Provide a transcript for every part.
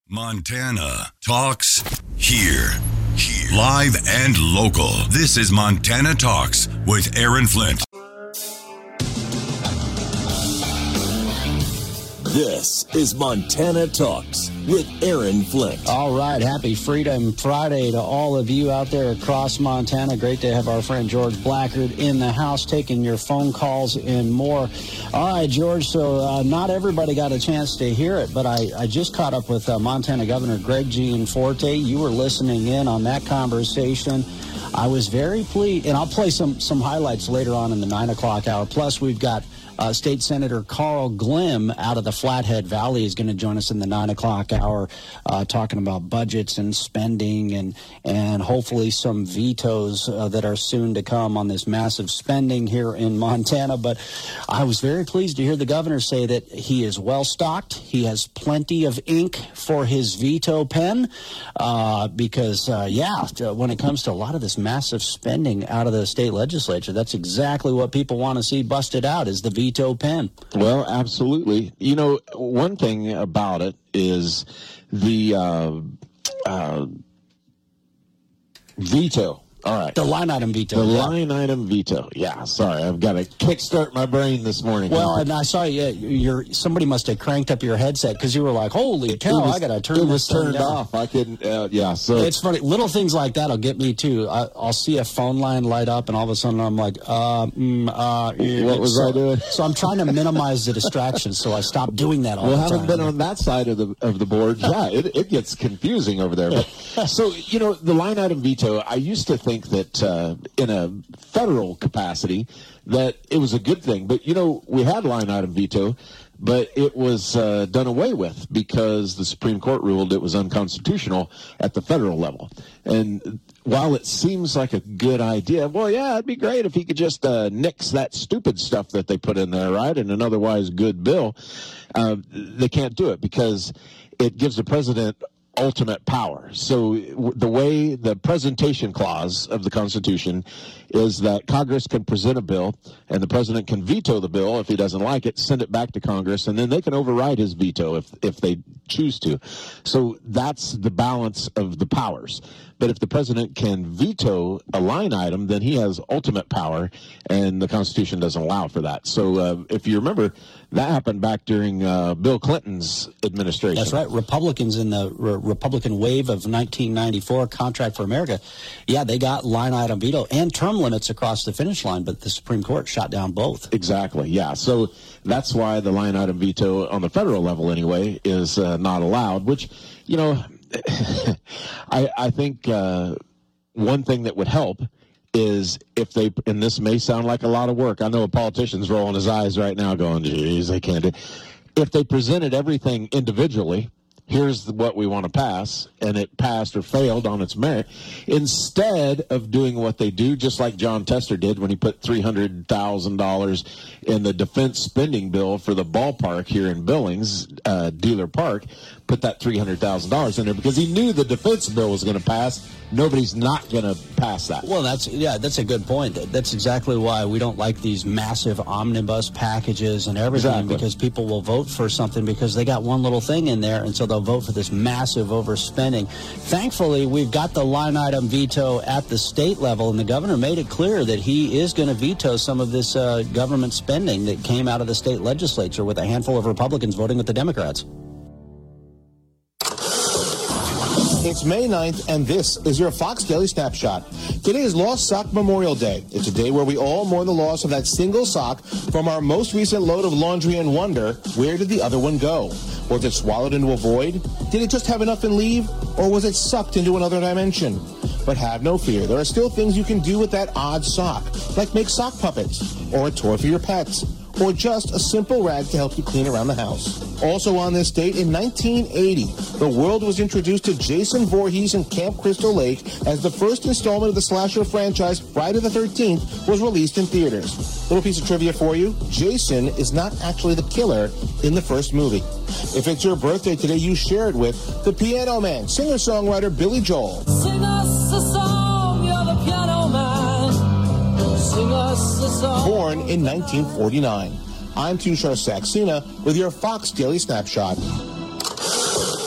Montana Talks here. Live and local. This is Montana Talks with Aaron Flint. This is Montana Talks with Aaron Flint. All right. Happy Freedom Friday to all of you out there across Montana. Great to have our friend George Blackard in the house taking your phone calls and more. All right, George. So not everybody got a chance to hear it, but I just caught up with Montana Governor Greg Gianforte. You were listening in on that conversation. I was very pleased, and I'll play some highlights later on in the 9 o'clock hour. Plus, we've got State Senator Carl Glimm out of the Flathead Valley is going to join us in the 9 o'clock hour talking about budgets and spending and hopefully some vetoes that are soon to come on this massive spending here in Montana. But I was very pleased to hear the governor say that he is well stocked. He has plenty of ink for his veto pen because, when it comes to a lot of this massive spending out of the state legislature, that's exactly what people want to see busted out is the veto pen. Well, absolutely. You know, one thing about it is the veto. All right. The line item veto. The line item veto. Yeah, sorry. I've got to kickstart my brain this morning. Well, and I saw somebody must have cranked up your headset because you were like, holy cow, I got to turn this thing down. It was turned off. I couldn't, so. It's funny. Little things like that will get me, too. I'll see a phone line light up, and all of a sudden I'm like, what was I doing? So I'm trying to minimize the distractions, so I stopped doing that all the time. Well, having been on that side of the board, it gets confusing over there. But, so, the line item veto, I used to think that in a federal capacity that it was a good thing. But, we had line item veto, but it was done away with because the Supreme Court ruled it was unconstitutional at the federal level. And while it seems like a good idea, well, yeah, it'd be great if he could just nix that stupid stuff that they put in there, right, in an otherwise good bill. They can't do it because it gives the president ultimate power. So the way the presentation clause of the Constitution is that Congress can present a bill and the president can veto the bill if he doesn't like it, send it back to Congress, and then they can override his veto if they choose to. So that's the balance of the powers. But if the president can veto a line item, then he has ultimate power, and the Constitution doesn't allow for that. So if you remember, that happened back during Bill Clinton's administration. That's right. Republicans in the Republican wave of 1994, Contract for America, they got line item veto and term limits across the finish line, but the Supreme Court shot down both. Exactly, yeah. So that's why the line item veto on the federal level anyway is not allowed, which, I think one thing that would help is if they, and this may sound like a lot of work. I know a politician's rolling his eyes right now going, geez, they can't do it. If they presented everything individually, here's what we want to pass, and it passed or failed on its merit, instead of doing what they do, just like John Tester did when he put $300,000 in the defense spending bill for the ballpark here in Billings, Dealer Park, put that $300,000 in there because he knew the defense bill was going to pass. Nobody's not going to pass that. Well, that's a good point. That's exactly why we don't like these massive omnibus packages and everything, because people will vote for something because they got one little thing in there, and so they'll vote for this massive overspending. Thankfully, we've got the line item veto at the state level, and the governor made it clear that he is going to veto some of this government spending that came out of the state legislature with a handful of Republicans voting with the Democrats. It's May 9th, and this is your Fox Daily Snapshot. Today is Lost Sock Memorial Day. It's a day where we all mourn the loss of that single sock from our most recent load of laundry and wonder, where did the other one go? Was it swallowed into a void? Did it just have enough and leave? Or was it sucked into another dimension? But have no fear. There are still things you can do with that odd sock, like make sock puppets, or a toy for your pets, or just a simple rag to help you clean around the house. Also on this date, in 1980, the world was introduced to Jason Voorhees in Camp Crystal Lake as the first installment of the slasher franchise, Friday the 13th, was released in theaters. Little piece of trivia for you, Jason is not actually the killer in the first movie. If it's your birthday today, you share it with the Piano Man, singer-songwriter Billy Joel. Sing us a song, you're the piano man. Sing us a song. Born in 1949. I'm Tushar Saxena with your Fox Daily Snapshot.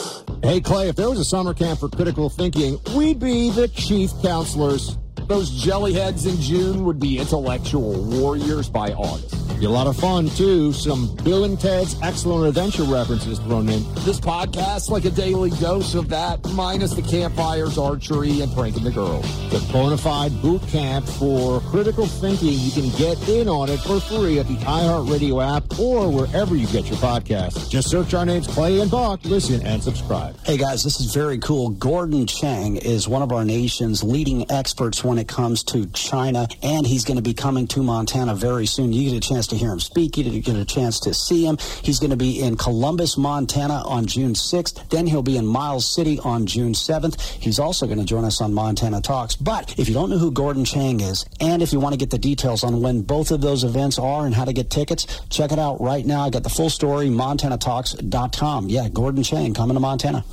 Hey, Clay, if there was a summer camp for critical thinking, we'd be the chief counselors. Those jellyheads in June would be intellectual warriors by August. Be a lot of fun, too. Some Bill and Ted's Excellent Adventure references thrown in. This podcast's like a daily dose of that, minus the campfires, archery, and pranking the girls. The Bonafide Boot Camp for critical thinking. You can get in on it for free at the iHeartRadio app or wherever you get your podcasts. Just search our names, Clay and Buck. Listen and subscribe. Hey, guys, this is very cool. Gordon Chang is one of our nation's leading experts when it comes to China, and he's going to be coming to Montana very soon. You get a chance to hear him speak. You get a chance to see him. He's going to be in Columbus, Montana on June 6th. Then he'll be in Miles City on June 7th. He's also going to join us on Montana Talks. But if you don't know who Gordon Chang is, and if you want to get the details on when both of those events are and how to get tickets, check it out right now. I got the full story, MontanaTalks.com. Yeah, Gordon Chang coming to Montana.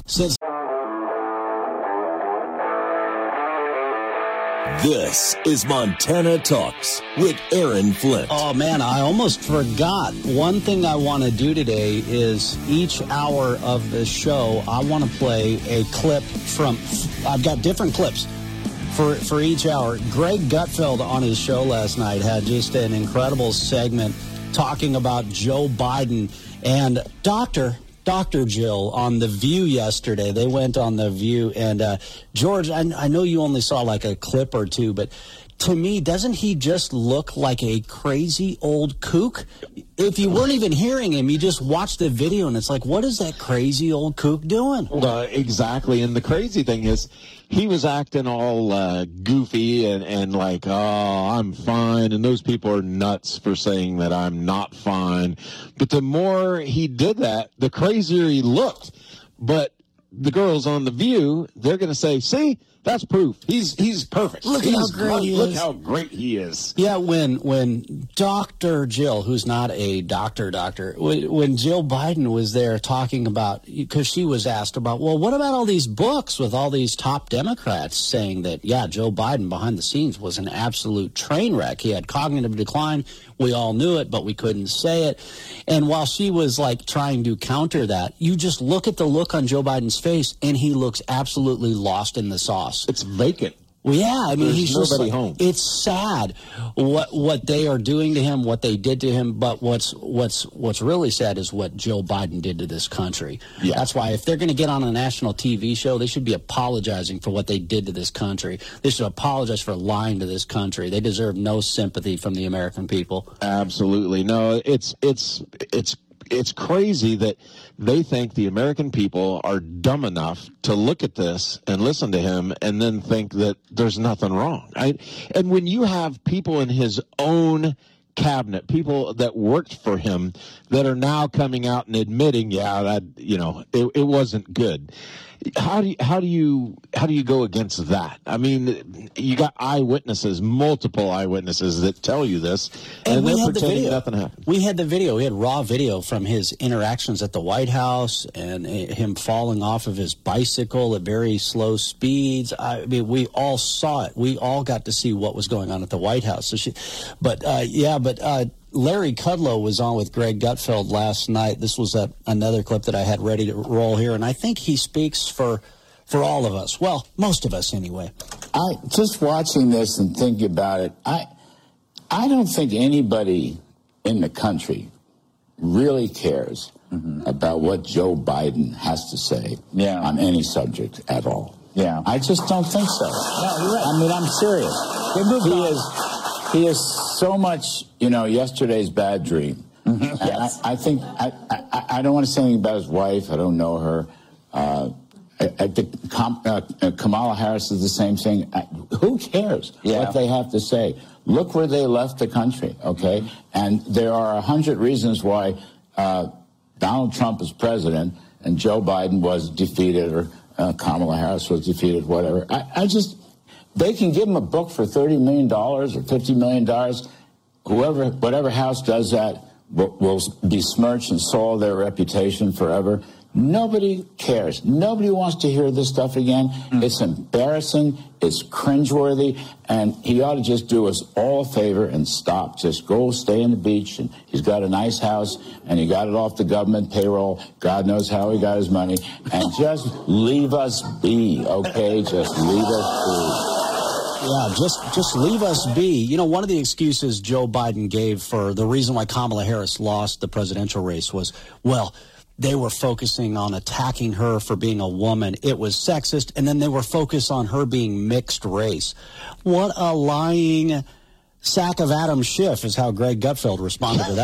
This is Montana Talks with Aaron Flint. Oh, man, I almost forgot. One thing I want to do today is each hour of the show, I want to play a clip from, I've got different clips for each hour. Greg Gutfeld on his show last night had just an incredible segment talking about Joe Biden and Dr. Jill on The View yesterday. They went on The View, and George, I know you only saw like a clip or two, but to me, doesn't he just look like a crazy old kook? If you weren't even hearing him, you just watched the video, and it's like, what is that crazy old kook doing? Exactly, and the crazy thing is, he was acting all goofy and like, oh, I'm fine, and those people are nuts for saying that I'm not fine. But the more he did that, the crazier he looked. But the girls on The View, they're going to say, see, that's proof. He's perfect. Look how great he is. Look how great he is. Yeah, when Dr. Jill, who's not a doctor, when Jill Biden was there talking about, because she was asked about, well, what about all these books with all these top Democrats saying that, yeah, Joe Biden behind the scenes was an absolute train wreck. He had cognitive decline. We all knew it, but we couldn't say it. And while she was like trying to counter that, you just look at the look on Joe Biden's face, and he looks absolutely lost in the sauce. It's vacant. Well, yeah, I mean, there's he's nobody just home. It's sad what they are doing to him, what they did to him. But what's really sad is what Joe Biden did to this country. Yeah. That's why if they're going to get on a national TV show, they should be apologizing for what they did to this country. They should apologize for lying to this country. They deserve no sympathy from the American people. Absolutely, no. It's crazy that they think the American people are dumb enough to look at this and listen to him and then think that there's nothing wrong. And when you have people in his own cabinet, people that worked for him that are now coming out and admitting, yeah, that, you know, it wasn't good. How do you go against that? I mean, you got multiple eyewitnesses that tell you this, and they're pretending nothing happened. We had the video. We had raw video from his interactions at the White House and him falling off of his bicycle at very slow speeds. I mean, we all saw it. We all got to see what was going on at the White House. Larry Kudlow was on with Greg Gutfeld last night. This was another clip that I had ready to roll here, and I think he speaks for all of us. Well, most of us anyway. Just watching this and thinking about it, I don't think anybody in the country really cares about what Joe Biden has to say on any subject at all. Yeah, I just don't think so. No, you're right. I mean, I'm serious. He is so much, yesterday's bad dream. Yes. I think I don't want to say anything about his wife. I don't know her. I think Kamala Harris is the same thing. Who cares what they have to say? Look where they left the country, okay? And there are 100 reasons why Donald Trump is president and Joe Biden was defeated or Kamala Harris was defeated, whatever. They can give him a book for $30 million or $50 million. Whatever house does that will be smirched and soil their reputation forever. Nobody cares. Nobody wants to hear this stuff again. It's embarrassing. It's cringeworthy. And he ought to just do us all a favor and stop. Just go stay on the beach. And he's got a nice house, and he got it off the government payroll. God knows how he got his money. And just leave us be, okay? Just leave us be. Yeah, just leave us be. You know, one of the excuses Joe Biden gave for the reason why Kamala Harris lost the presidential race was, well, they were focusing on attacking her for being a woman. It was sexist, and then they were focused on her being mixed race. What a lying sack of Adam Schiff is how Greg Gutfeld responded to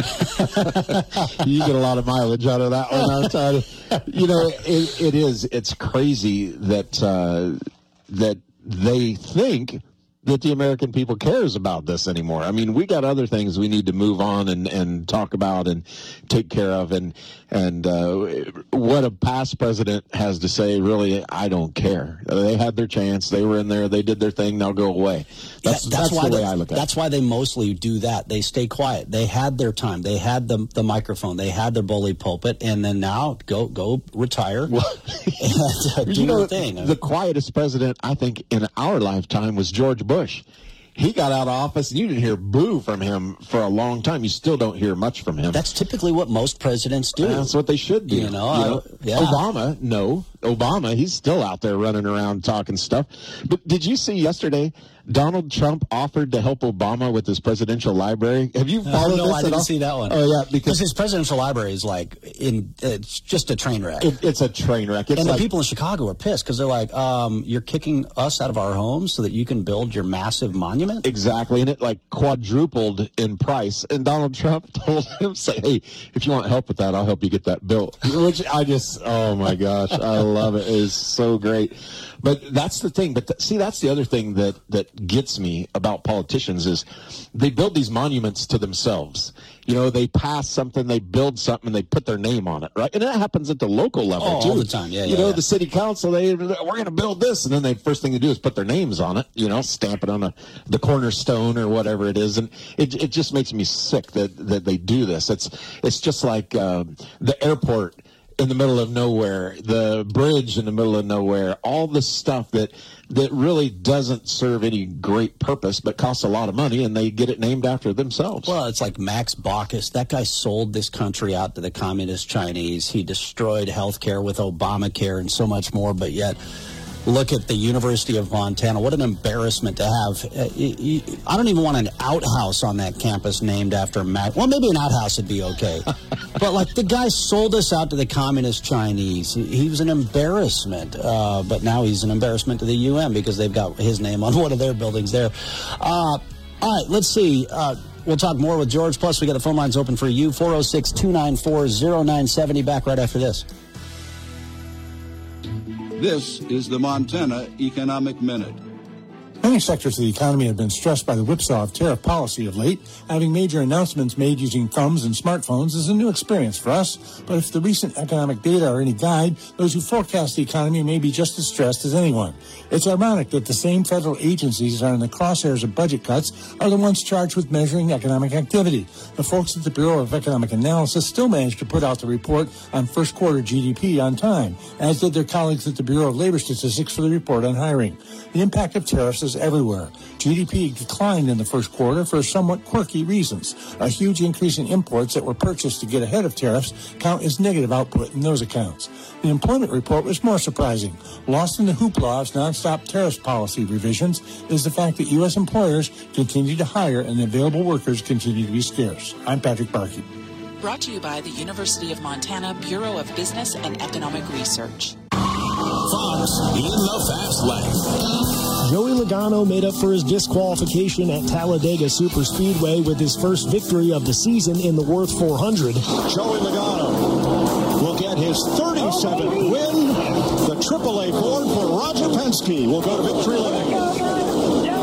that. You get a lot of mileage out of that one, I'll tell you. You know, it's crazy that that they think that the American people cares about this anymore. I mean, we got other things we need to move on and talk about and take care of. And what a past president has to say, really, I don't care. They had their chance. They were in there. They did their thing. Now go away. That's why the way I look at it. That's why they mostly do that. They stay quiet. They had their time. They had the microphone. They had their bully pulpit. And then now go retire and do your thing. The quietest president, I think, in our lifetime was George Bush. He got out of office, and you didn't hear boo from him for a long time. You still don't hear much from him. That's typically what most presidents do. That's what they should do. Yeah. Obama, he's still out there running around talking stuff. But did you see yesterday Donald Trump offered to help Obama with his presidential library? Have you followed this? No, I didn't see that one. Oh, yeah. Because his presidential library is it's just a train wreck. It's a train wreck. And the people in Chicago are pissed because they're like, you're kicking us out of our homes so that you can build your massive monument? Exactly. And it quadrupled in price. And Donald Trump told him, hey, if you want help with that, I'll help you get that built. Which oh my gosh, I love it. It is so great. But that's the thing. But see, that's the other thing that gets me about politicians is they build these monuments to themselves. You know, they pass something, they build something, and they put their name on it, right? And that happens at the local level, too. All the time, yeah. The city council, we're going to build this, and then the first thing they do is put their names on it, stamp it on the cornerstone or whatever it is. And it just makes me sick that they do this. It's just like the airport in the middle of nowhere, the bridge in the middle of nowhere, all the stuff that really doesn't serve any great purpose but costs a lot of money, and they get it named after themselves. Well, it's like Max Baucus. That guy sold this country out to the communist Chinese. He destroyed health care with Obamacare and so much more, but yet look at the University of Montana. What an embarrassment to have. I don't even want an outhouse on that campus named after Mac. Well, maybe an outhouse would be okay. But, the guy sold us out to the communist Chinese. He was an embarrassment. But now he's an embarrassment to the UM because they've got his name on one of their buildings there. All right, let's see. We'll talk more with George. Plus, we got the phone lines open for you. 406-294-0970. Back right after this. This is the Montana Economic Minute. Many sectors of the economy have been stressed by the whipsaw of tariff policy of late. Having major announcements made using thumbs and smartphones is a new experience for us. But if the recent economic data are any guide, those who forecast the economy may be just as stressed as anyone. It's ironic that the same federal agencies that are in the crosshairs of budget cuts are the ones charged with measuring economic activity. The folks at the Bureau of Economic Analysis still managed to put out the report on first quarter GDP on time, as did their colleagues at the Bureau of Labor Statistics for the report on hiring. The impact of tariffs is everywhere. GDP declined in the first quarter for somewhat quirky reasons. A huge increase in imports that were purchased to get ahead of tariffs count as negative output in those accounts. The employment report was more surprising. Lost in the hoopla of nonstop tariff policy revisions is the fact that U.S. employers continue to hire and the available workers continue to be scarce. I'm Patrick Barkey. Brought to you by the University of Montana Bureau of Business and Economic Research. Fox in the Fast Lane. Joey Logano made up for his disqualification at Talladega Superspeedway with his first victory of the season in the Worth 400. Joey Logano will get his 37th win. The AAA Ford for Roger Penske will go to victory lane. That was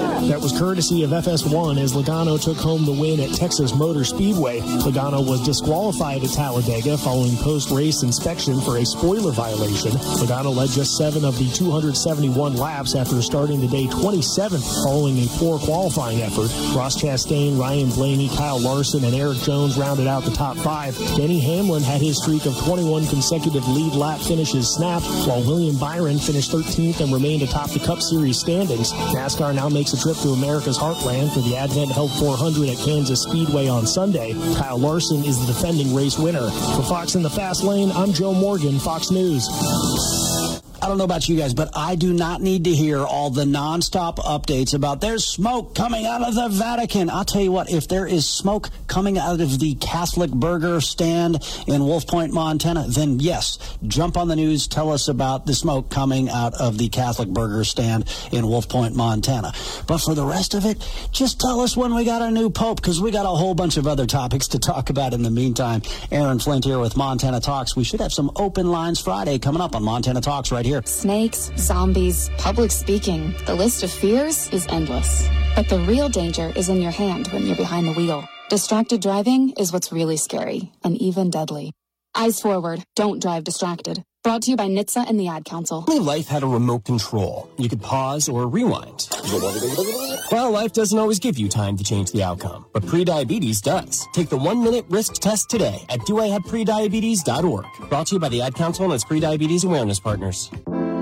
was courtesy of FS1 as Logano took home the win at Texas Motor Speedway. Logano was disqualified at Talladega following post-race inspection for a spoiler violation. Logano led just 7 of the 271 laps after starting the day 27th following a poor qualifying effort. Ross Chastain, Ryan Blaney, Kyle Larson, and Eric Jones rounded out the top 5. Denny Hamlin had his streak of 21 consecutive lead lap finishes snapped, while William Byron finished 13th and remained atop the Cup Series standings. NASCAR now makes a trip to America's heartland for the Advent Health 400 at Kansas Speedway on Sunday. Kyle Larson is the defending race winner. For Fox in the Fast Lane, I'm Joe Morgan, Fox News. I don't know about you guys, but I do not need to hear all the nonstop updates about there's smoke coming out of the Vatican. I'll tell you what, if there is smoke coming out of the Catholic burger stand in Wolf Point, Montana, then yes, jump on the news, tell us about the smoke coming out of the Catholic burger stand in Wolf Point, Montana. But for the rest of it, just tell us when we got a new pope, because we got a whole bunch of other topics to talk about in the meantime. Aaron Flint here with Montana Talks. We should have some open lines Friday coming up on Montana Talks right here. Snakes, zombies, public speaking. The list of fears is endless. But the real danger is in your hand when you're behind the wheel. Distracted driving is what's really scary and even deadly. Eyes forward. Don't drive distracted. Brought to you by NHTSA and the Ad Council. Only life had a remote control. You could pause or rewind. Well, life doesn't always give you time to change the outcome, but prediabetes does. Take the 1-minute risk test today at doihaveprediabetes.org. Brought to you by the Ad Council and its prediabetes awareness partners.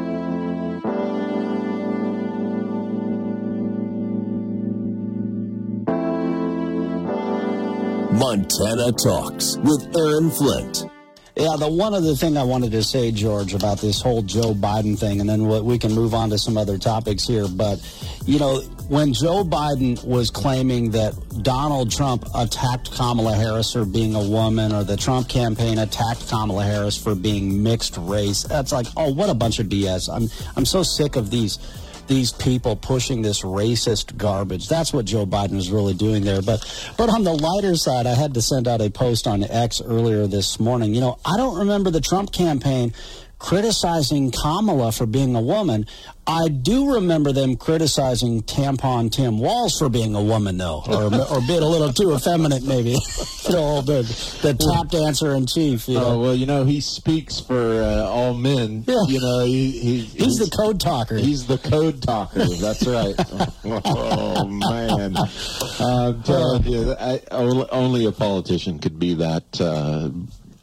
Montana Talks with Aaron Flint. Yeah, the one other thing I wanted to say, George, about this whole Joe Biden thing, and then we can move on to some other topics here. But, you know, when Joe Biden was claiming that Donald Trump attacked Kamala Harris for being a woman, or the Trump campaign attacked Kamala Harris for being mixed race, that's like, oh, what a bunch of BS. I'm so sick of these people pushing this racist garbage. That's what Joe Biden is really doing there. But on the lighter side, I had to send out a post on X earlier this morning. You know, I don't remember the Trump campaign criticizing Kamala for being a woman. I do remember them criticizing Tampon Tim Walz for being a woman, though, or being a little too effeminate, maybe. You know, the tap dancer in chief. You know? Well, you know, he speaks for all men. Yeah. You know, he's the code talker. He's the code talker. That's right. Oh man, I'm telling you, only a politician could be that.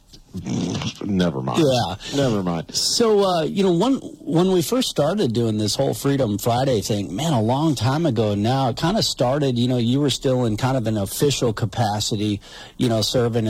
Never mind. Yeah. Never mind. So, you know, when we first started doing this whole Freedom Friday thing, man, a long time ago now, it kind of started, you know, you were still in kind of an official capacity, you know, serving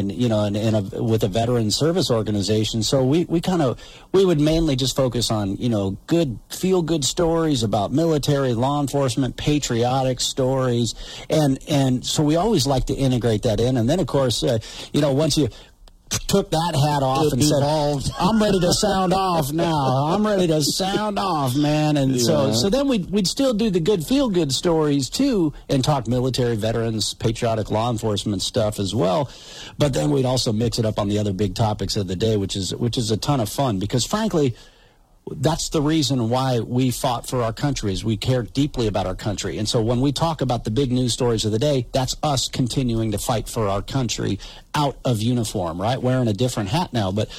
with a veteran service organization. So we would mainly just focus on, you know, feel-good stories about military, law enforcement, patriotic stories. And so we always like to integrate that in. And then, of course, you know, once you took that hat off and said, I'm ready to sound off now. I'm ready to sound off, man. And so then we'd still do the good feel-good stories, too, and talk military, veterans, patriotic law enforcement stuff as well. But then we'd also mix it up on the other big topics of the day, which is a ton of fun. Because, frankly, that's the reason why we fought for our country, is we care deeply about our country. And so when we talk about the big news stories of the day, that's us continuing to fight for our country out of uniform, right? Wearing a different hat now. But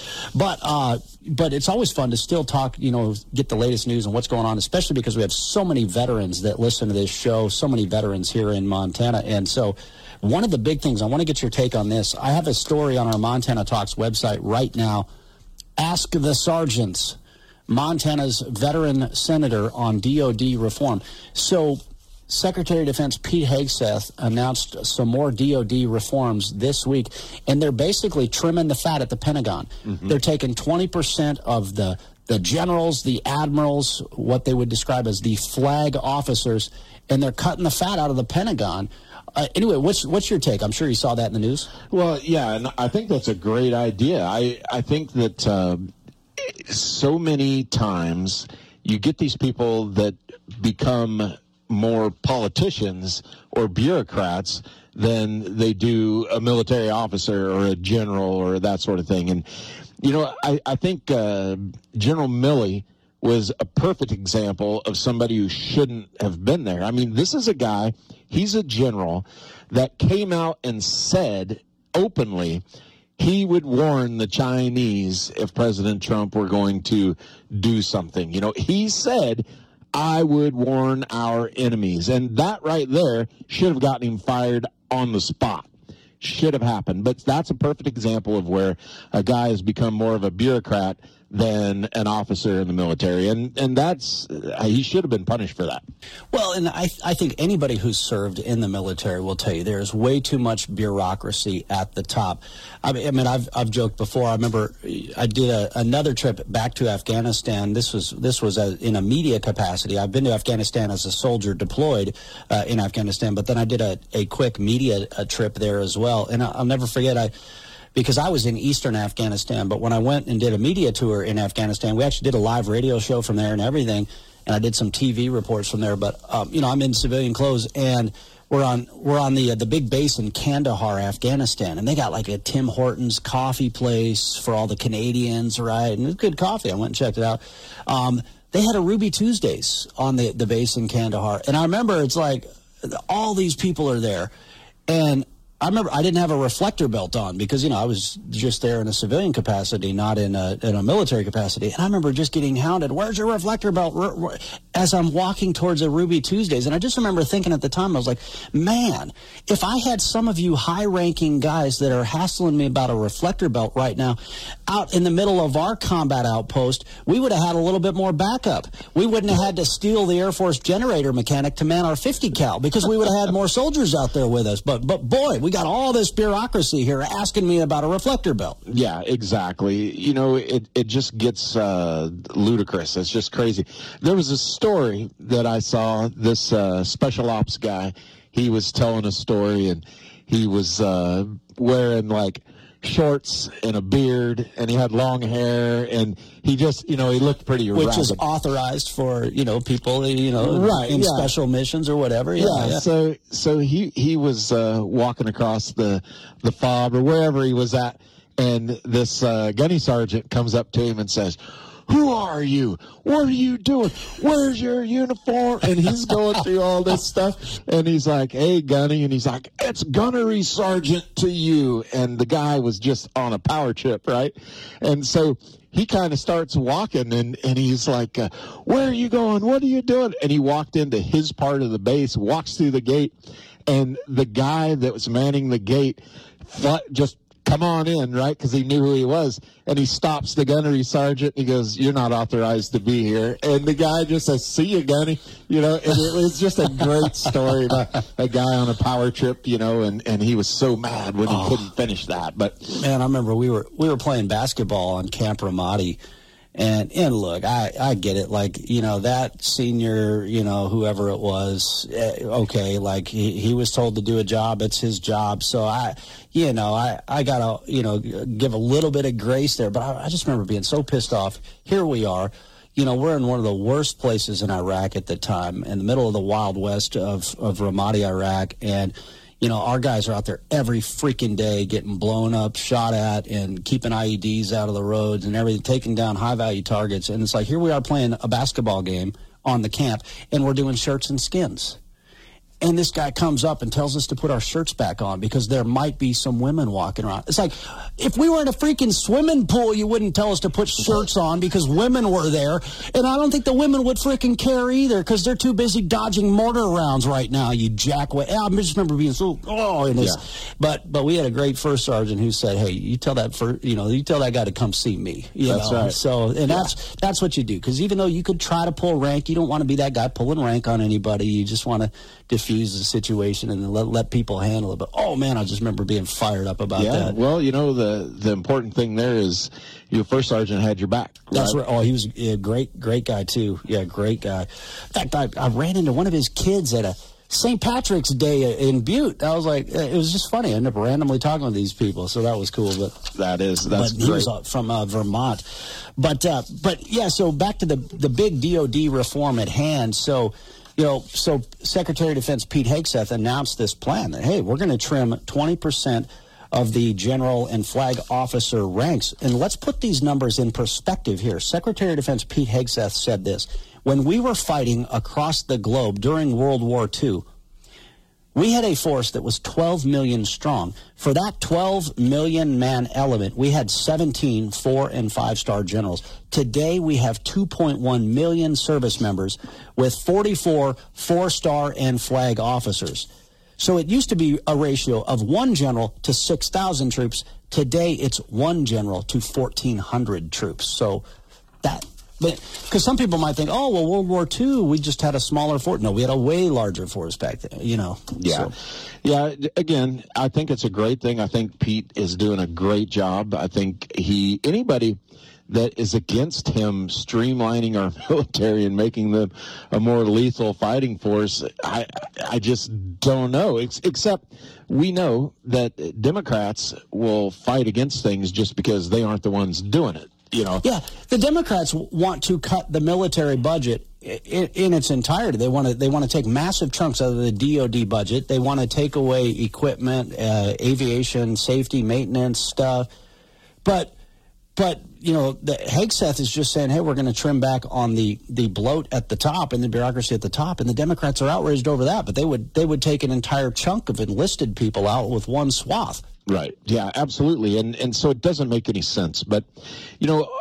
it's always fun to still talk, you know, get the latest news and what's going on, especially because we have so many veterans that listen to this show, so many veterans here in Montana. And so one of the big things, I want to get your take on this. I have a story on our Montana Talks website right now. Ask the Sergeants. Montana's veteran senator on DOD reform. So Secretary of Defense Pete Hegseth announced some more DOD reforms this week, and they're basically trimming the fat at the Pentagon. Mm-hmm. They're taking 20% of the generals, the admirals, what they would describe as the flag officers, and they're cutting the fat out of the Pentagon. Anyway, what's your take? I'm sure you saw that in the news. Well, yeah, and I think that's a great idea. I think that so many times you get these people that become more politicians or bureaucrats than they do a military officer or a general or that sort of thing. And, you know, I think General Milley was a perfect example of somebody who shouldn't have been there. I mean, this is a guy, he's a general that came out and said openly he would warn the Chinese if President Trump were going to do something. You know, he said, I would warn our enemies. And that right there should have gotten him fired on the spot. Should have happened. But that's a perfect example of where a guy has become more of a bureaucrat than an officer in the military. And that's, he should have been punished for that. Well, and I think anybody who's served in the military will tell you there's way too much bureaucracy at the top. I mean, I've joked before. I remember I did another trip back to Afghanistan. This was in a media capacity. I've been to Afghanistan as a soldier deployed in Afghanistan, but then I did a quick media trip there as well. And I'll never forget, because I was in eastern Afghanistan, but when I went and did a media tour in Afghanistan, we actually did a live radio show from there and everything, and I did some TV reports from there. But I'm in civilian clothes, and we're on the big base in Kandahar, Afghanistan, and they got like a Tim Hortons coffee place for all the Canadians, right? And it was good coffee. I went and checked it out. They had a Ruby Tuesdays on the base in Kandahar, and I remember it's like all these people are there, and I remember I didn't have a reflector belt on because, I was just there in a civilian capacity, not in a military capacity. And I remember just getting hounded, where's your reflector belt? As I'm walking towards a Ruby Tuesdays. And I just remember thinking at the time, I was like, man, if I had some of you high-ranking guys that are hassling me about a reflector belt right now out in the middle of our combat outpost, we would have had a little bit more backup. We wouldn't have had to steal the Air Force generator mechanic to man our 50 cal because we would have had more soldiers out there with us. But boy, we got all this bureaucracy here asking me about a reflector belt. Yeah, exactly. It just gets ludicrous. It's just crazy. There was a story that I saw, this special ops guy, he was telling a story, and he was wearing like shorts and a beard, and he had long hair, and he just, he looked pretty Which rabid. is authorized for, people, right, in yeah. special missions or whatever. Yeah. So he was walking across the FOB or wherever he was at, and this gunny sergeant comes up to him and says, who are you? What are you doing? Where's your uniform? And he's going through all this stuff. And he's like, hey, Gunny. And he's like, it's gunnery sergeant to you. And the guy was just on a power trip, right? And so he kind of starts walking, and he's like, where are you going? What are you doing? And he walked into his part of the base, walks through the gate, and the guy that was manning the gate just come on in, right? Because he knew who he was. And he stops the gunnery sergeant. He goes, you're not authorized to be here. And the guy just says, see you, Gunny. And it was just a great story about a guy on a power trip, and he was so mad when he couldn't finish that. But man, I remember we were playing basketball on Camp Ramadi. And look, I get it. Like, that senior, whoever it was, okay, like he was told to do a job. It's his job. So I got to, give a little bit of grace there. But I just remember being so pissed off. Here we are. We're in one of the worst places in Iraq at the time, in the middle of the Wild West of Ramadi, Iraq. And, our guys are out there every freaking day getting blown up, shot at, and keeping IEDs out of the roads and everything, taking down high-value targets. And it's like, here we are playing a basketball game on the camp, and we're doing shirts and skins. And this guy comes up and tells us to put our shirts back on because there might be some women walking around. It's like, if we were in a freaking swimming pool, you wouldn't tell us to put shirts on because women were there. And I don't think the women would freaking care either because they're too busy dodging mortar rounds right now, you jackway. I just remember being so, in this. Yeah. But we had a great first sergeant who said, hey, you tell that guy to come see me. That's right. So, and that's what you do. Because even though you could try to pull rank, you don't want to be that guy pulling rank on anybody. You just want to diffuse the situation and let people handle it. But oh man, I just remember being fired up about that. Well, the important thing there is your first sergeant had your back. That's right. Oh, he was a great guy too. Yeah, great guy. In fact, I ran into one of his kids at a St. Patrick's Day in Butte. I was like, it was just funny. I ended up randomly talking with these people, so that was cool. But that's great. He was from Vermont. But yeah. So back to the big DoD reform at hand. So Secretary of Defense Pete Hegseth announced this plan that, hey, we're going to trim 20% of the general and flag officer ranks. And let's put these numbers in perspective here. Secretary of Defense Pete Hegseth said this: when we were fighting across the globe during World War II, we had a force that was 12 million strong. For that 12 million man element, we had 17 4- and 5-star generals. Today, we have 2.1 million service members with 44 4-star and flag officers. So it used to be a ratio of 1 general to 6,000 troops. Today, it's 1 general to 1,400 troops. So that... Because some people might think, oh, well, World War II, we just had a smaller force. No, we had a way larger force back then, you know. Yeah. So. Yeah, again, I think it's a great thing. I think Pete is doing a great job. I think anybody that is against him streamlining our military and making them a more lethal fighting force, I just don't know. Except we know that Democrats will fight against things just because they aren't the ones doing it. You know. Yeah, the Democrats want to cut the military budget in its entirety. They want to take massive chunks out of the DoD budget. They want to take away equipment, aviation, safety, maintenance stuff. But you know, the Hegseth is just saying, hey, we're going to trim back on the bloat at the top and the bureaucracy at the top, and the Democrats are outraged over that. But they would take an entire chunk of enlisted people out with one swath. Right. Yeah, absolutely. And so it doesn't make any sense. But, you know,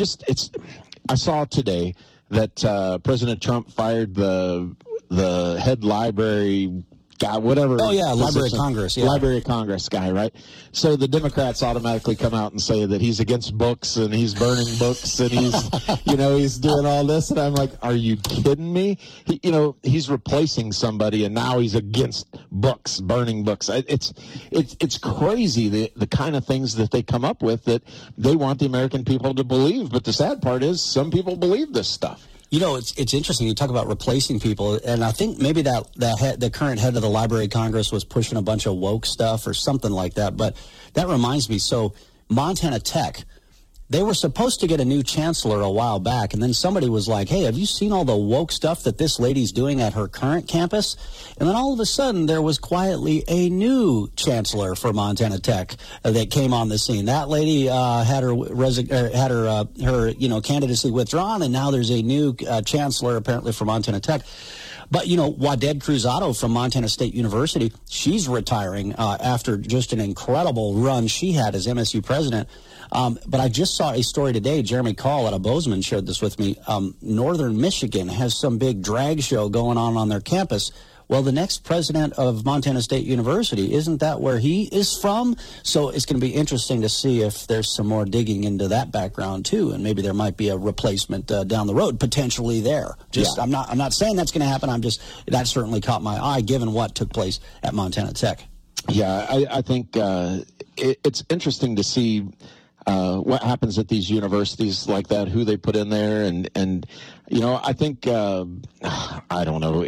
I saw today that President Trump fired the head library guy, whatever. Oh, yeah, Library of Congress. Yeah. Library of Congress guy, right? So the Democrats automatically come out and say that he's against books and he's burning books and he's, you know, he's doing all this. And I'm like, are you kidding me? He's replacing somebody and now he's against books, burning books. It's crazy the kind of things that they come up with that they want the American people to believe. But the sad part is some people believe this stuff. You know, it's interesting. You talk about replacing people, and I think maybe the current head of the Library of Congress was pushing a bunch of woke stuff or something like that. But that reminds me, so Montana Tech, they were supposed to get a new chancellor a while back, and then somebody was like, hey, have you seen all the woke stuff that this lady's doing at her current campus? And then all of a sudden, there was quietly a new chancellor for Montana Tech that came on the scene. That lady had her candidacy withdrawn, and now there's a new chancellor apparently for Montana Tech. But, you know, Waded Cruzado from Montana State University, she's retiring after just an incredible run she had as MSU president. But I just saw a story today. Jeremy Call out of Bozeman shared this with me. Northern Michigan has some big drag show going on their campus. Well, the next president of Montana State University, isn't that where he is from? So it's going to be interesting to see if there's some more digging into that background, too. And maybe there might be a replacement down the road, potentially there. Yeah. I'm not saying that's going to happen. That certainly caught my eye, given what took place at Montana Tech. Yeah, I think it's interesting to see what happens at these universities like that, who they put in there. And you know, I think, I don't know,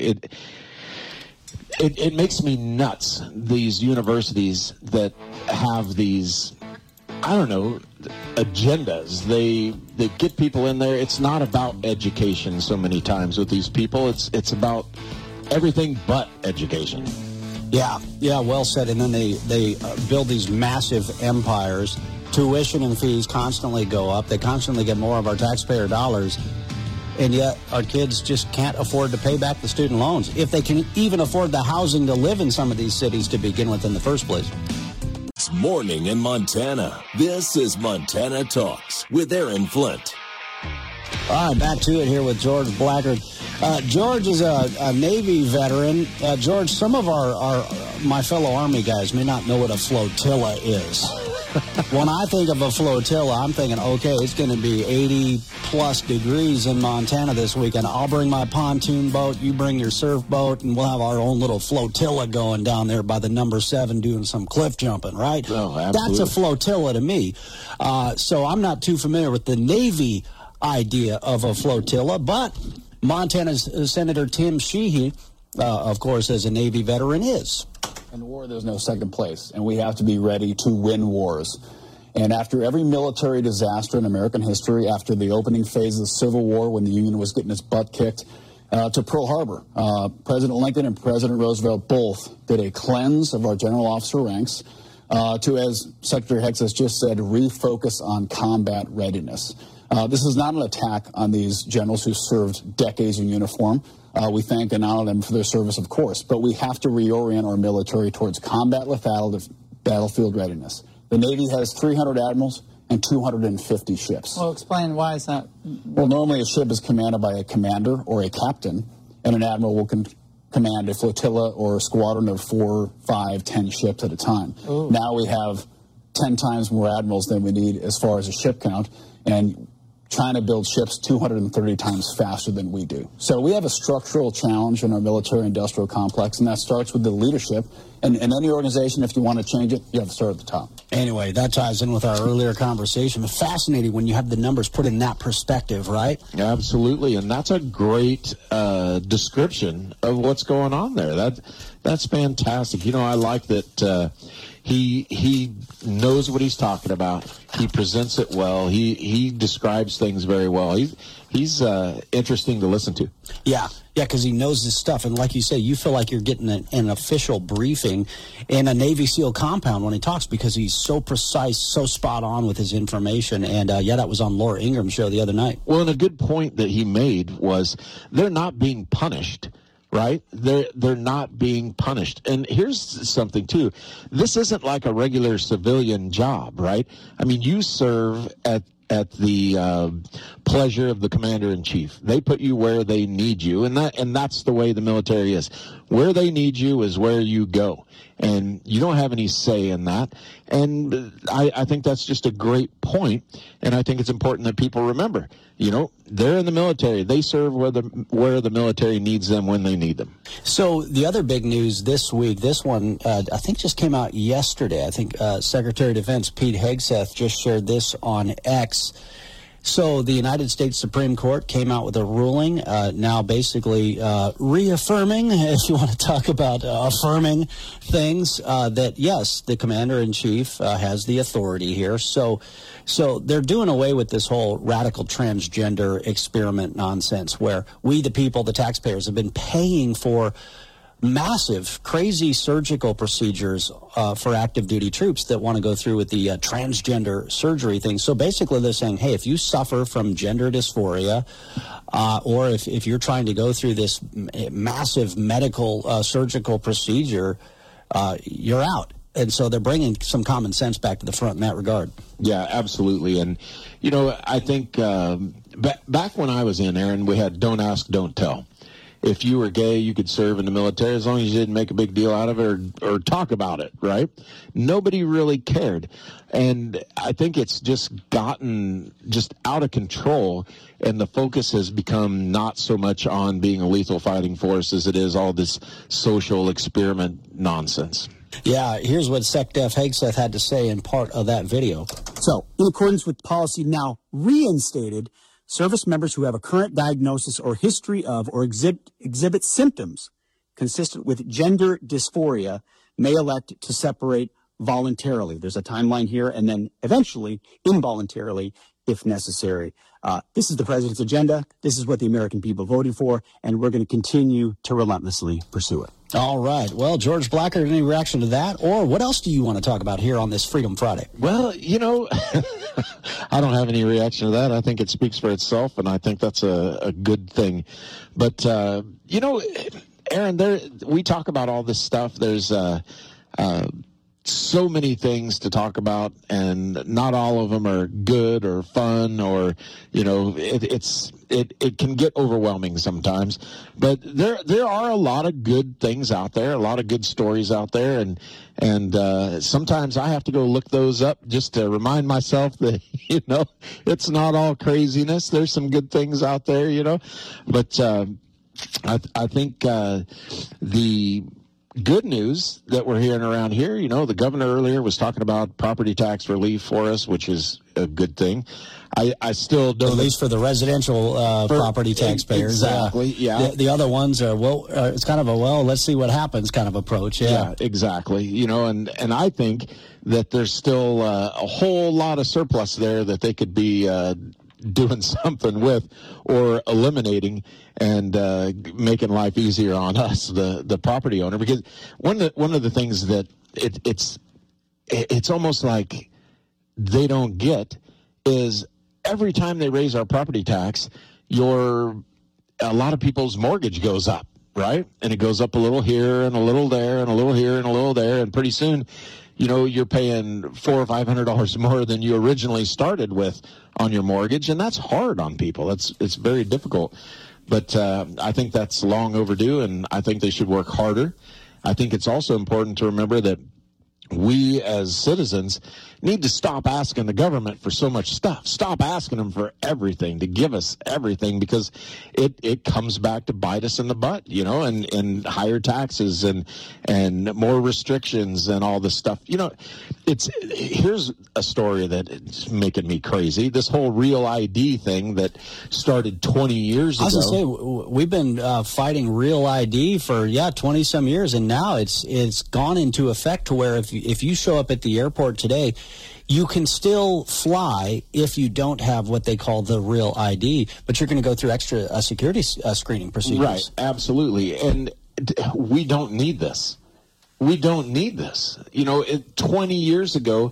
It makes me nuts, these universities that have these, I don't know, agendas. They get people in there. It's not about education so many times with these people. It's about everything but education. Yeah, well said. And then they build these massive empires. Tuition and fees constantly go up. They constantly get more of our taxpayer dollars. And yet our kids just can't afford to pay back the student loans, if they can even afford the housing to live in some of these cities to begin with in the first place. It's morning in Montana. This is Montana Talks with Aaron Flint. All right, back to it here with George Blackard. George is a Navy veteran. George, some of my fellow Army guys may not know what a flotilla is. When I think of a flotilla, I'm thinking, okay, it's going to be 80-plus degrees in Montana this weekend. I'll bring my pontoon boat, you bring your surf boat, and we'll have our own little flotilla going down there by the number 7 doing some cliff jumping, right? Oh, absolutely. That's a flotilla to me. So I'm not too familiar with the Navy idea of a flotilla, but Montana's Senator Tim Sheehy, of course, as a Navy veteran, is. In war, there's no second place, and we have to be ready to win wars. And after every military disaster in American history, after the opening phase of the Civil War when the Union was getting its butt kicked, to Pearl Harbor, President Lincoln and President Roosevelt both did a cleanse of our general officer ranks. to, as Secretary Hegseth just said, refocus on combat readiness. This is not an attack on these generals who served decades in uniform. We thank and honor them for their service, of course, but we have to reorient our military towards combat battlefield readiness. The Navy has 300 admirals and 250 ships. Well, explain why is that? Well, normally a ship is commanded by a commander or a captain, and an admiral will command a flotilla or a squadron of 4, 5, 10 ships at a time. Ooh. Now we have 10 times more admirals than we need as far as a ship count, and China builds ships 230 times faster than we do. So we have a structural challenge in our military-industrial complex, and that starts with the leadership. And in any organization, if you want to change it, you have to start at the top. Anyway, that ties in with our earlier conversation. It's fascinating when you have the numbers put in that perspective, right? Absolutely, and that's a great description of what's going on there. That's fantastic. You know, I like that he knows what he's talking about. He presents it well. He describes things very well. He's interesting to listen to. Yeah, because he knows this stuff. And like you say, you feel like you're getting an official briefing in a Navy SEAL compound when he talks, because he's so precise, so spot on with his information. And, that was on Laura Ingram's show the other night. Well, and a good point that he made was they're not being punished. Right? They're not being punished. And here's something, too. This isn't like a regular civilian job, right? I mean, you serve at the pleasure of the commander-in-chief. They put you where they need you, and that's the way the military is. Where they need you is where you go, and you don't have any say in that. And I think that's just a great point, and I think it's important that people remember, you know, they're in the military. They serve where the military needs them when they need them. So the other big news this week, this one I think just came out yesterday. I think Secretary of Defense Pete Hegseth just shared this on X. So the United States Supreme Court came out with a ruling now basically reaffirming, if you want to talk about affirming things, that, yes, the commander-in-chief has the authority here. So they're doing away with this whole radical transgender experiment nonsense where we, the people, the taxpayers, have been paying for massive, crazy surgical procedures for active duty troops that want to go through with the transgender surgery thing. So basically they're saying, hey, if you suffer from gender dysphoria, or if you're trying to go through this massive medical surgical procedure, you're out. And so they're bringing some common sense back to the front in that regard. Yeah, absolutely. And, you know, I think back when I was in, Aaron, we had don't ask, don't tell. If you were gay, you could serve in the military as long as you didn't make a big deal out of it or talk about it, right? Nobody really cared. And I think it's just gotten just out of control, and the focus has become not so much on being a lethal fighting force as it is all this social experiment nonsense. Yeah, here's what SecDef Hegseth had to say in part of that video. So, in accordance with policy now reinstated, service members who have a current diagnosis or history of or exhibit symptoms consistent with gender dysphoria may elect to separate voluntarily. There's a timeline here, and then eventually involuntarily if necessary. This is the president's agenda. This is what the American people voted for, and we're going to continue to relentlessly pursue it. All right. Well, George Blackard, any reaction to that? Or what else do you want to talk about here on this Freedom Friday? Well, you know, I don't have any reaction to that. I think it speaks for itself, and I think that's a good thing. But, you know, Aaron, we talk about all this stuff. There's so many things to talk about, and not all of them are good or fun, or, you know, it can get overwhelming sometimes. But there are a lot of good things out there, a lot of good stories out there, and sometimes I have to go look those up just to remind myself that, you know, it's not all craziness. There's some good things out there, you know. But I think the good news that we're hearing around here, you know, the governor earlier was talking about property tax relief for us, which is a good thing. I still don't... At least for the residential property taxpayers. Exactly, yeah. The other ones are, it's kind of a, let's see what happens kind of approach. Yeah, exactly. You know, and I think that there's still a whole lot of surplus there that they could be doing something with or eliminating and making life easier on us, the property owner. Because one of the things that it's it's almost like they don't get is every time they raise our property tax, a lot of people's mortgage goes up, right? And it goes up a little here and a little there and a little here and a little there. And pretty soon, you're paying $400 or $500 more than you originally started with on your mortgage. And that's hard on people. It's very difficult. But I think that's long overdue, and I think they should work harder. I think it's also important to remember that we as citizens need to stop asking the government for so much stuff. Stop asking them for everything, to give us everything, because it comes back to bite us in the butt, and higher taxes and more restrictions and all this stuff. Here's a story that's making me crazy. This whole Real ID thing that started 20 years ago. I was going to say, we've been fighting Real ID for, 20-some years, and now it's gone into effect to where if you show up at the airport today, you can still fly if you don't have what they call the Real ID, but you're going to go through extra security screening procedures. Right, absolutely. And we don't need this. We don't need this. 20 years ago,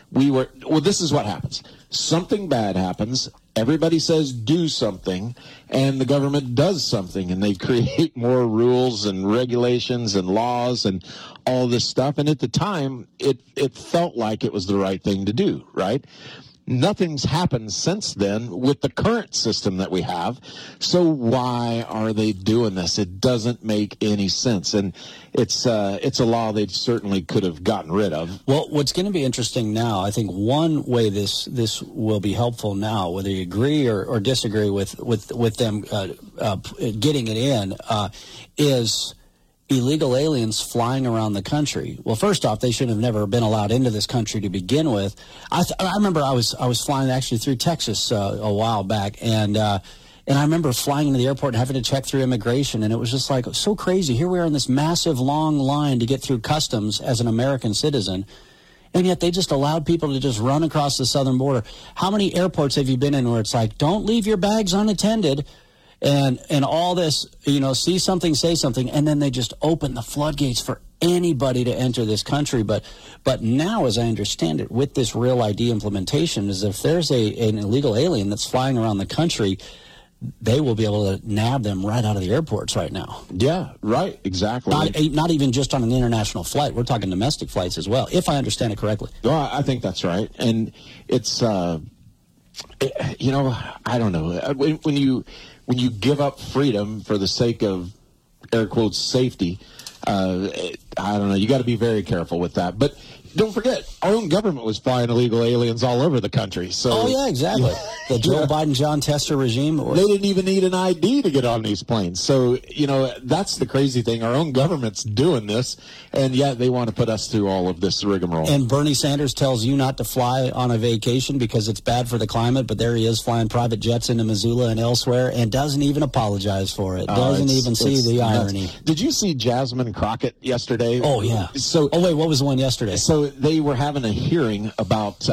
this is what happens. Something bad happens. Everybody says do something, and the government does something, and they create more rules and regulations and laws and all this stuff. And at the time, it felt like it was the right thing to do, right? Nothing's happened since then with the current system that we have. So why are they doing this? It doesn't make any sense. And it's a law they certainly could have gotten rid of. Well, what's going to be interesting now, I think one way this will be helpful now, whether you agree or disagree with them getting it in, is illegal aliens flying around the country. Well, first off, they should have never been allowed into this country to begin with. I remember I was flying actually through Texas a while back, and I remember flying into the airport and having to check through immigration, and it was just like so crazy. Here we are in this massive long line to get through customs as an American citizen, and yet they just allowed people to just run across the southern border. How many airports have you been in where it's like, don't leave your bags unattended? And all this, see something, say something, and then they just open the floodgates for anybody to enter this country. But now, as I understand it, with this Real ID implementation, is if there's an illegal alien that's flying around the country, they will be able to nab them right out of the airports right now. Yeah, right, exactly. Not even just on an international flight. We're talking domestic flights as well, if I understand it correctly. Well, I think that's right. And it's, I don't know. When you give up freedom for the sake of, air quotes, safety, I don't know, you got to be very careful with that. But don't forget, our own government was flying illegal aliens all over the country. So, yeah, exactly. The Joe Biden, John Tester regime. They didn't even need an ID to get on these planes. So, that's the crazy thing. Our own government's doing this, and yet they want to put us through all of this rigmarole. And Bernie Sanders tells you not to fly on a vacation because it's bad for the climate, but there he is flying private jets into Missoula and elsewhere and doesn't even apologize for it. Doesn't even see the irony. Did you see Jasmine Crockett yesterday? Oh, yeah. Wait, what was the one yesterday? So they were having a hearing about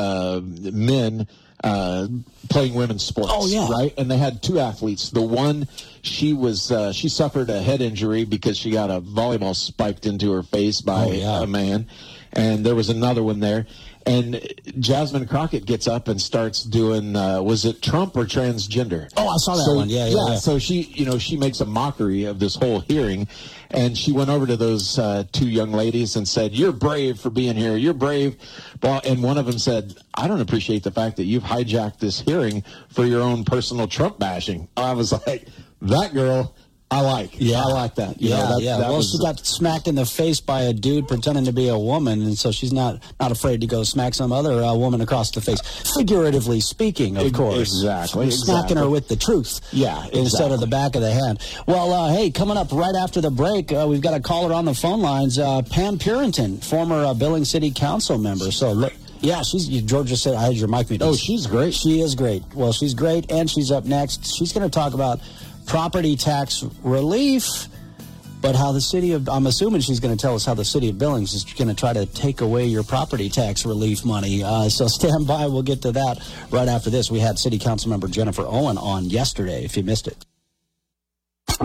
men playing women's sports. Oh, yeah. Right? And they had two athletes. The one, she suffered a head injury because she got a volleyball spiked into her face by a man. And there was another one there. And Jasmine Crockett gets up and starts doing, was it Trump or transgender? Oh, I saw that one. Yeah. So she makes a mockery of this whole hearing, and she went over to those two young ladies and said, "You're brave for being here. You're brave." And one of them said, "I don't appreciate the fact that you've hijacked this hearing for your own personal Trump bashing." I was like, that girl, I like. Yeah. I like that. Well, she got smacked in the face by a dude pretending to be a woman, and so she's not afraid to go smack some other woman across the face. Figuratively speaking, of course. Exactly. Smacking her with the truth. Yeah, exactly. Instead of the back of the hand. Well, hey, coming up right after the break, we've got a caller on the phone lines, Pam Purinton, former Billings City Council member. So, look. Yeah, George just said I had your mic muted. Oh, she's great. She is great. Well, she's great, and she's up next. She's going to talk about property tax relief, but how the city of, I'm assuming she's going to tell us how the city of Billings is going to try to take away your property tax relief money. So stand by. We'll get to that right after this. We had City Council member Jennifer Owen on yesterday, if you missed it.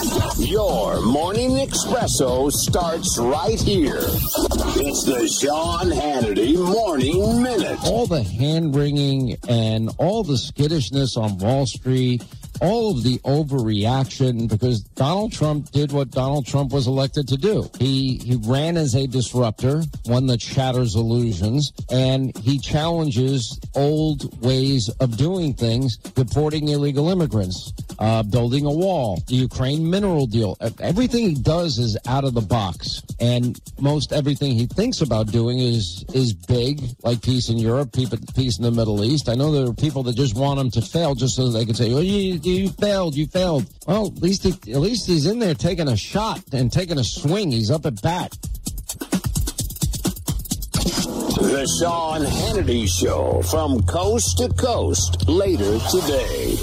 Your morning espresso starts right here. It's the Sean Hannity Morning Minute. All the hand-wringing and all the skittishness on Wall Street, all of the overreaction, because Donald Trump did what Donald Trump was elected to do. He ran as a disruptor, one that shatters illusions, and he challenges old ways of doing things, deporting illegal immigrants, building a wall, the Ukraine mineral deal. Everything he does is out of the box, and most everything he thinks about doing is big, like peace in Europe, peace in the Middle East. I know there are people that just want him to fail just so they can say, "Oh, you failed." Well, at least he's in there taking a shot and taking a swing. He's up at bat. The Sean Hannity Show from coast to coast later today.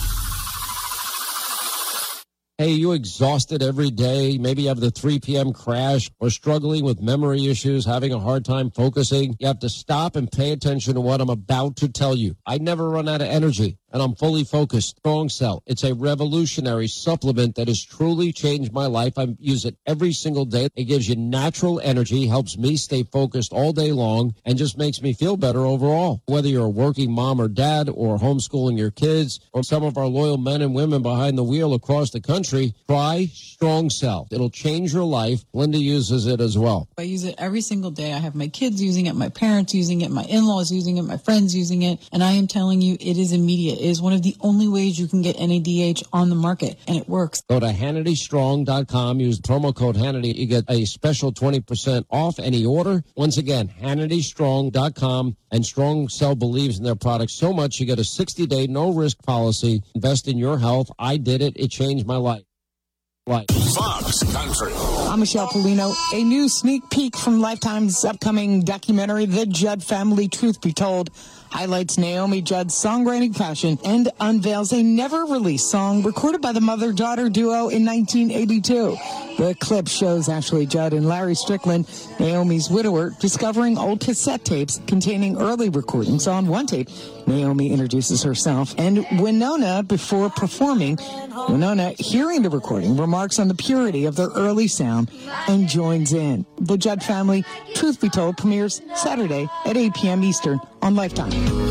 Hey, you exhausted every day? Maybe you have the 3 p.m. crash or struggling with memory issues, having a hard time focusing. You have to stop and pay attention to what I'm about to tell you. I never run out of energy, and I'm fully focused. Strong Cell. It's a revolutionary supplement that has truly changed my life. I use it every single day. It gives you natural energy, helps me stay focused all day long, and just makes me feel better overall. Whether you're a working mom or dad or homeschooling your kids or some of our loyal men and women behind the wheel across the country, try Strong Cell. It'll change your life. Linda uses it as well. I use it every single day. I have my kids using it, my parents using it, my in-laws using it, my friends using it, and I am telling you, it is immediate. It is one of the only ways you can get NADH on the market, and it works. Go to HannityStrong.com. Use promo code Hannity. You get a special 20% off any order. Once again, HannityStrong.com. And Strong Cell believes in their products so much, you get a 60-day no-risk policy. Invest in your health. I did it. It changed my life. Fox Country. I'm Michelle Polino. A new sneak peek from Lifetime's upcoming documentary, The Judd Family, Truth Be Told, highlights Naomi Judd's songwriting passion and unveils a never-released song recorded by the mother-daughter duo in 1982. The clip shows Ashley Judd and Larry Strickland, Naomi's widower, discovering old cassette tapes containing early recordings. On one tape, Naomi introduces herself and Winona before performing. Winona, hearing the recording, remarks on the purity of their early sound and joins in. The Judd Family, Truth Be Told, premieres Saturday at 8 p.m. Eastern on Lifetime.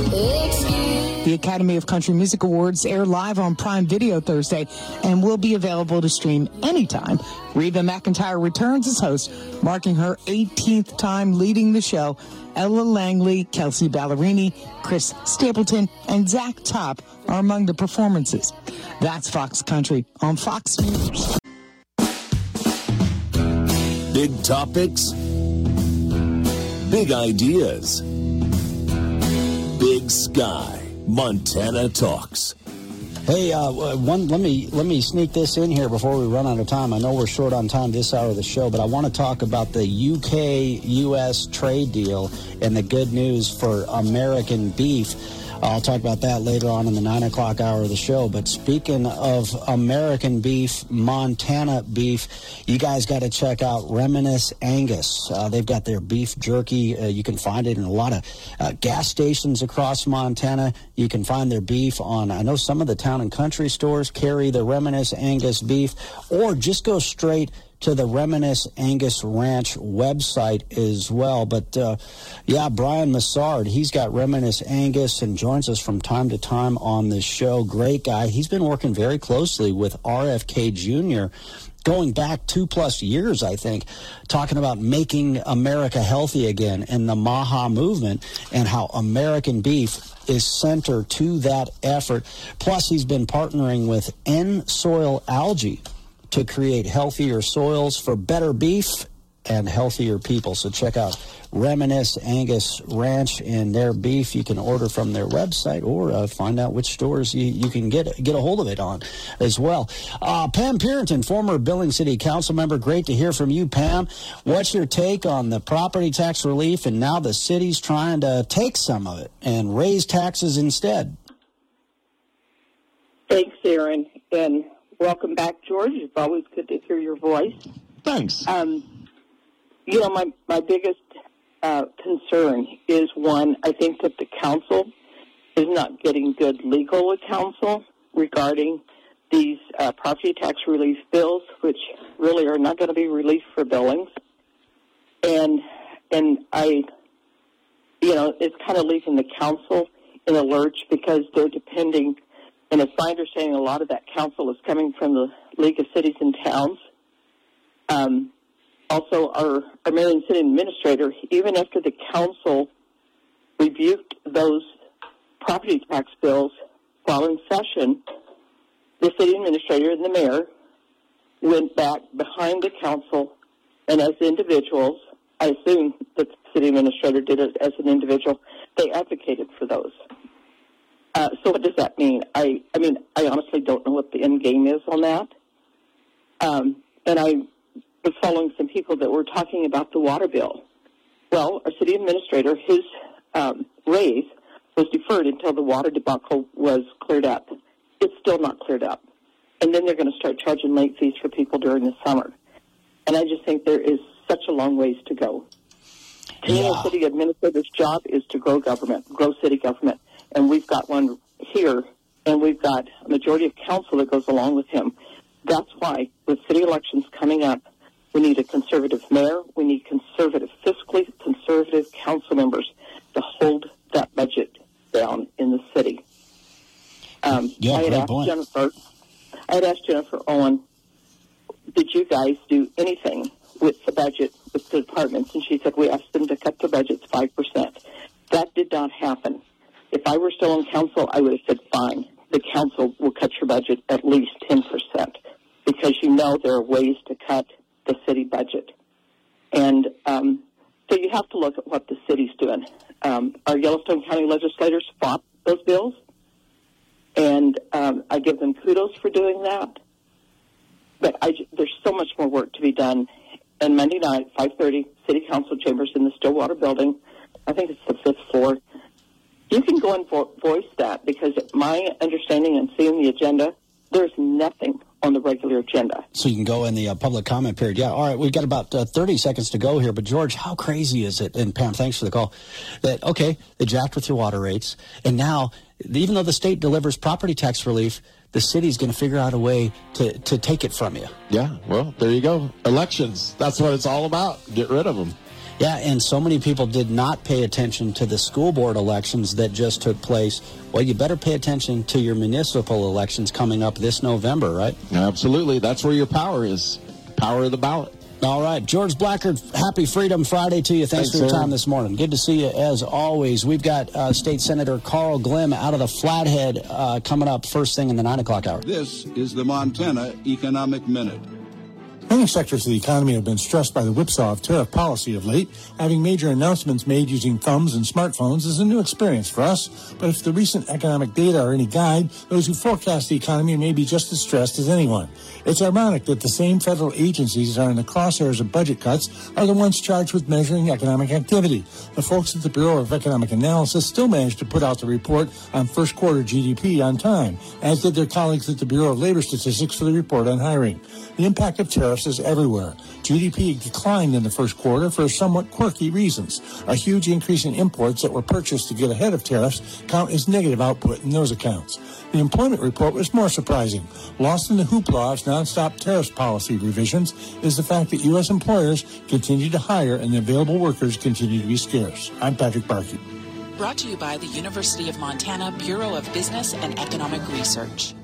The Academy of Country Music Awards air live on Prime Video Thursday and will be available to stream anytime. Reba McEntire returns as host, marking her 18th time leading the show. Ella Langley, Kelsey Ballerini, Chris Stapleton, and Zach Top are among the performances. That's Fox Country on Fox News. Big topics, big ideas, big sky. Montana Talks. Hey, let me sneak this in here before we run out of time. I know we're short on time this hour of the show, but I want to talk about the UK-US trade deal and the good news for American beef. I'll talk about that later on in the 9 o'clock hour of the show. But speaking of American beef, Montana beef, you guys got to check out Reminisce Angus. They've got their beef jerky. You can find it in a lot of gas stations across Montana. You can find their beef on, I know some of the town and country stores carry the Reminisce Angus beef, or just go straight to the Reminisce Angus Ranch website as well. But, Brian Massard, he's got Reminisce Angus and joins us from time to time on this show. Great guy. He's been working very closely with RFK Jr., going back 2+ years, I think, talking about making America healthy again and the MAHA movement and how American beef is center to that effort. Plus, he's been partnering with N-Soil Algae to create healthier soils for better beef and healthier people. So check out Reminisce Angus Ranch and their beef. You can order from their website or find out which stores you can get a hold of it on as well. Pam Purinton, former Billings City Council member. Great to hear from you, Pam. What's your take on the property tax relief, and now the city's trying to take some of it and raise taxes instead? Thanks, Aaron, and welcome back, George. It's always good to hear your voice. Thanks. My biggest concern is, one, I think that the council is not getting good legal counsel regarding these property tax relief bills, which really are not going to be relief for Billings. And I, it's kind of leaving the council in a lurch because they're depending, and it's my understanding a lot of that council is coming from the League of Cities and Towns. Also, our Marion City Administrator, even after the council rebuked those property tax bills while in session, the city administrator and the mayor went back behind the council, and as individuals, I assume that the city administrator did it as an individual, they advocated for those. So what does that mean? I honestly don't know what the end game is on that. And I was following some people that were talking about the water bill. Well, our city administrator, his raise was deferred until the water debacle was cleared up. It's still not cleared up. And then they're going to start charging late fees for people during the summer. And I just think there is such a long ways to go. To me, a city administrator's job is to grow government, grow city government. And we've got one here, and we've got a majority of council that goes along with him. That's why, with city elections coming up, we need a conservative mayor. We need fiscally conservative council members to hold that budget down in the city. I had asked Jennifer Owen, did you guys do anything with the budget with the departments? And she said, we asked them to cut their budgets 5%. That did not happen. If I were still on council, I would have said, fine, the council will cut your budget at least 10%, because there are ways to cut the city budget. And so you have to look at what the city's doing. Our Yellowstone County legislators fought those bills, and I give them kudos for doing that. But there's so much more work to be done. And Monday night, 5:30, City Council chambers in the Stillwater building. I think it's the 5th floor. You can go and voice that, because my understanding and seeing the agenda, there's nothing on the regular agenda. So you can go in the public comment period. Yeah, all right, we've got about 30 seconds to go here. But, George, how crazy is it, and Pam, thanks for the call, that, okay, they jacked with your water rates, and now, even though the state delivers property tax relief, the city's going to figure out a way to take it from you. Yeah, well, there you go. Elections, that's what it's all about. Get rid of them. Yeah, and so many people did not pay attention to the school board elections that just took place. Well, you better pay attention to your municipal elections coming up this November, right? Absolutely. That's where your power is. Power of the ballot. All right. George Blackard, happy Freedom Friday to you. Thanks for your time this morning. Good to see you as always. We've got State Senator Carl Glimm out of the Flathead coming up first thing in the 9 o'clock hour. This is the Montana Economic Minute. Many sectors of the economy have been stressed by the whipsaw of tariff policy of late. Having major announcements made using thumbs and smartphones is a new experience for us. But if the recent economic data are any guide, those who forecast the economy may be just as stressed as anyone. It's ironic that the same federal agencies that are in the crosshairs of budget cuts are the ones charged with measuring economic activity. The folks at the Bureau of Economic Analysis still managed to put out the report on first quarter GDP on time, as did their colleagues at the Bureau of Labor Statistics for the report on hiring. The impact of tariffs is everywhere. GDP declined in the first quarter for somewhat quirky reasons. A huge increase in imports that were purchased to get ahead of tariffs count as negative output in those accounts. The employment report was more surprising. Lost in the hoopla of nonstop tariff policy revisions is the fact that U.S. employers continue to hire and the available workers continue to be scarce. I'm Patrick Barkey. Brought to you by the University of Montana Bureau of Business and Economic Research.